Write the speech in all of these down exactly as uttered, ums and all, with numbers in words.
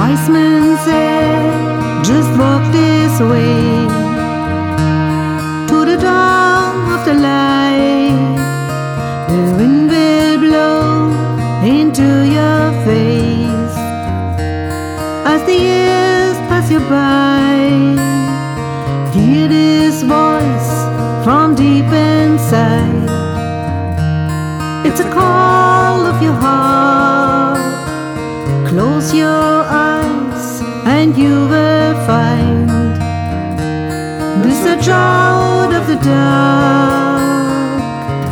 Wise men said, just walk this way to the dawn of the light. The wind will blow into your face as the years pass you by. Hear this voice from deep inside. It's a call of your heart. Close your eyes and you will find this a child of the dark.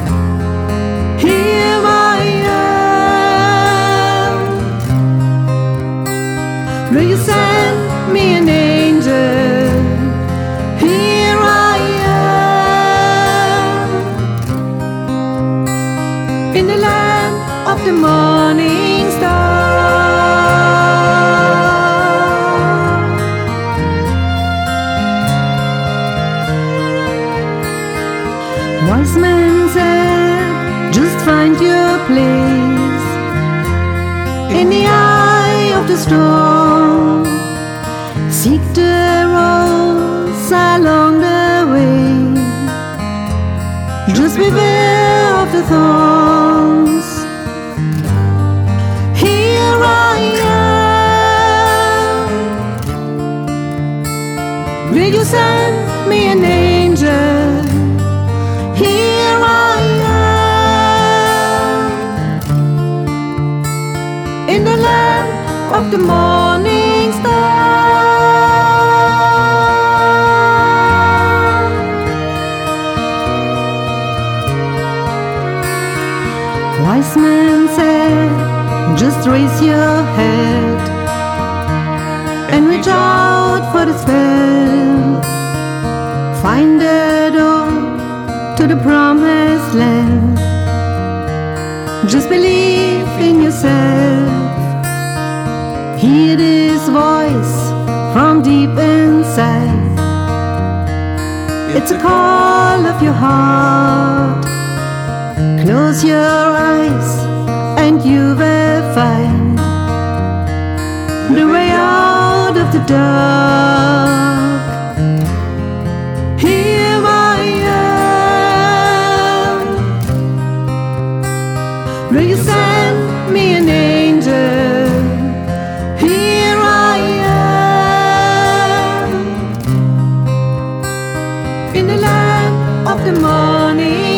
Here I am. Will you send me an angel? Here I am in the land of the morning star. Wise men said, just find your place in the eye of the storm. Seek the rose along the way. Just beware of the thorns. Here I am. Will you send me an angel? Here I am in the land of the morning star. Wise men said, just raise your head and reach out for the spell. Find the door to the promised land. Just believe in yourself. Hear this voice from deep inside. It's a call of your heart. Close your eyes and you will find the way out of the dark. Here I am. Will you send me an angel? Here I am in the land of the morning.